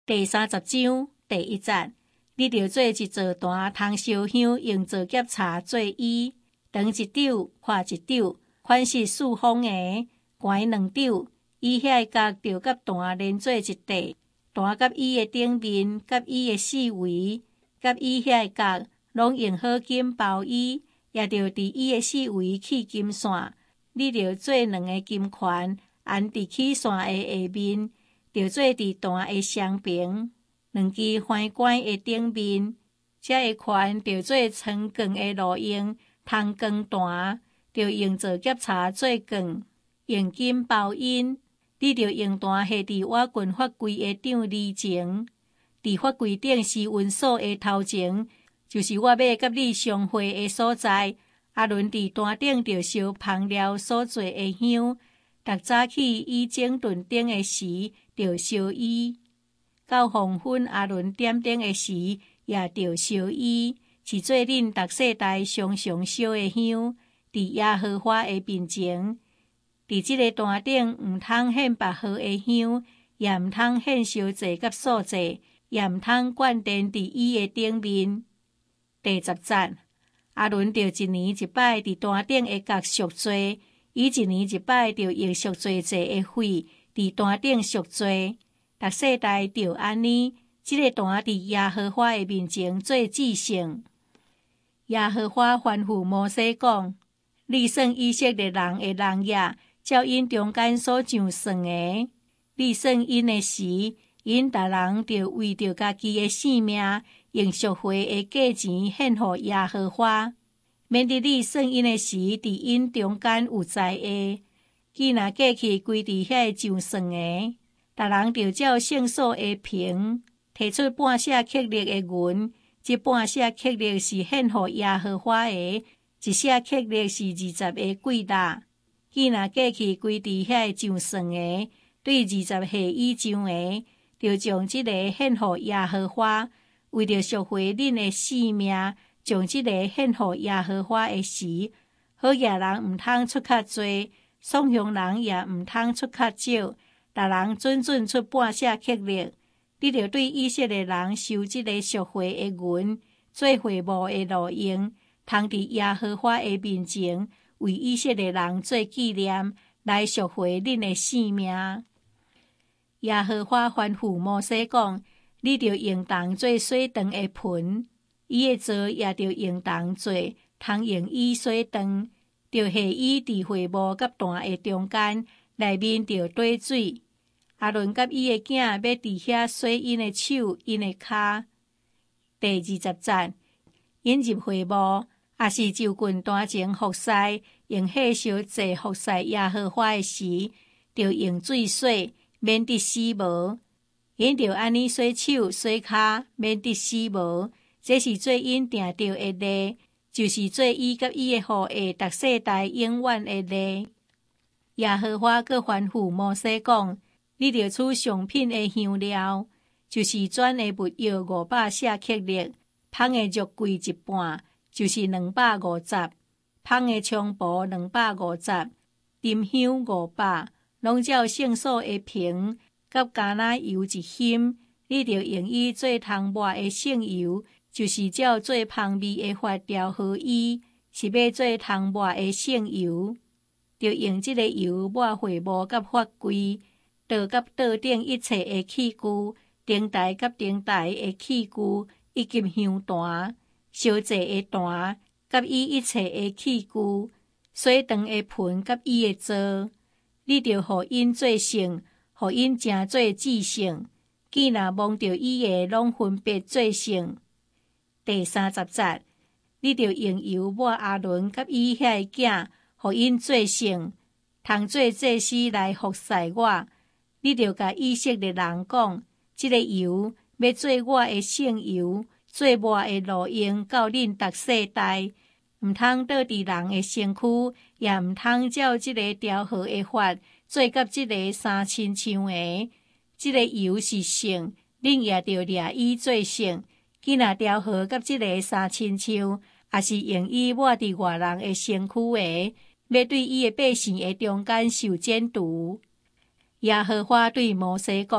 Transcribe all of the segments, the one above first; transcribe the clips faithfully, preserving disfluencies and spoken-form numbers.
第三十章第一節，你著做一座壇，通燒香，用做夾茶做衣，長一肘，寬一肘，款式四方的，懸兩肘。伊遐角著甲壇連做一塊，壇甲伊的頂面，甲伊的四圍，甲伊遐角，攏用好金包伊，也著佇伊的四圍起金線。你著做兩個金環，安佇起線的下面。著做佇壇的雙邊，兩支橫管的頂面，這個環著做長捲的路用，通捲壇，著用做夾茶做捲，用金包因。你著用壇下佇瓦棍法櫃的帳裡前，佇法櫃頂施運所的頭前，就是我要甲你相會的所在。阿倫佇壇頂著燒香料所做的香，逐早起伊整頓燈的時，著燒伊；到黃昏阿倫點燈的時，也著燒伊，是做恁逐世代常常燒的香，佇耶和華的面前。佇即個壇頂，毋通獻別號的香，也毋通獻燒祭甲素祭，也毋通灌奠佇伊的頂面。第十節，阿倫著一年一擺佇壇頂會角贖罪，伊一年一擺著用贖罪祭的血佇壇頂贖罪，逐世代著安尼。即、這個壇佇耶和華的面前做至聖。耶和華吩咐摩西講：你算以色列人的人耶，照因中間所上算的，你算因的時，因逐人著為着家己的性命，用贖回的價錢獻予耶和華。免得你算因的時，佇因中間有災厄。既若過去歸佇遐上算的，逐人著照聖所的平，提出半舍克勒的銀，即半舍克勒是獻予耶和華的，一舍克勒是二十個貴納。既若過去歸佇遐上算的，對二十歲以上的，著將即個獻予耶和華，為着贖回恁的性命，將即個獻予耶和華的時，好野人毋通出較濟，送香人也毋通出較少，逐人準準出半舍克勒。你著對以色列人收即個贖回的銀，做會幕的路用，通佇耶和華的面前，為以色列人做紀念，來贖回恁的性命。耶和華吩咐摩西講：你著用銅做水燈的盆，伊的座也著用銅做，通用伊水燈，著下伊佇會幕甲壇的中間，內面著堆水。阿倫甲伊的囝要佇遐洗因的手、因的骹。第二十節，引入會幕，也是就近壇前服侍，用火燒祭服侍耶和華的時，著用水洗，免得死無。因著安尼洗手、洗骹，免得死無。這是做因定着的例，就是做伊甲伊的後裔逐世代永遠的例。耶和華閣吩咐摩西講：你著取上品的香料，就是轉的木藥五百舍克勒，香的肉桂一半，就是兩百五十，香的菖蒲兩百五十，沉香五百，攏照聖所的瓶，甲橄欖油一斤，你著用伊做通抹的聖油，就是照做香味的法調和伊，是要做通抹的聖油，著用即個油抹會幕甲法櫃。倒甲倒頂一切的器具，頂台甲頂台的器具，以及香壇、燒祭的壇，甲伊一切的器具，水燈的盆甲伊的座，你著互因做聖，互因正做至聖。既若摸着伊的，攏分別做聖。第三十節，你著用油抹阿倫甲伊遐的囝，互因做聖，通做祭司來服侍我。你著甲以色列人講，即、這個油要做我的聖油，做我的路用到恁逐世代，毋通倒佇人的身軀，也毋通照即個調和的法做甲即個三親像的。即、這個油是聖，恁也著掠伊做聖。既若調和甲即個三親像，也是用伊抹佇外人的身軀的，要對伊的百姓的中間受剪除。耶和華對摩西講：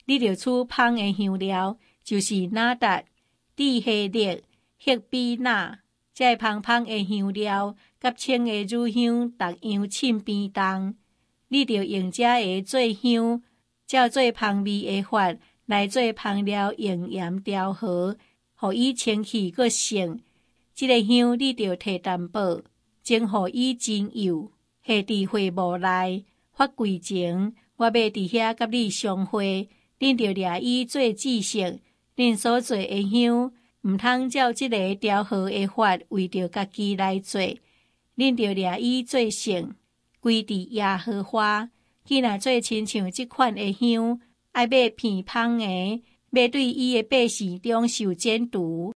你着取芳的香料，就是哪达、地黑粒、黑比那，这芳芳的香料，甲清的乳香，逐样浸边动。你着用这个做香，照做芳味的法来做芳料，用盐调和，互伊清气阁盛。这个香你着摕淡薄，蒸互伊真幼，下伫火炉内。发柜前，我要伫遐甲你相会，恁着掠伊做至圣。恁所做的香，毋通照即个调和的法，为着家己来做。恁着掠伊做圣，归伫耶和华。既若做亲像即款的香，爱买片芳的，要对伊的百姓中受剪除。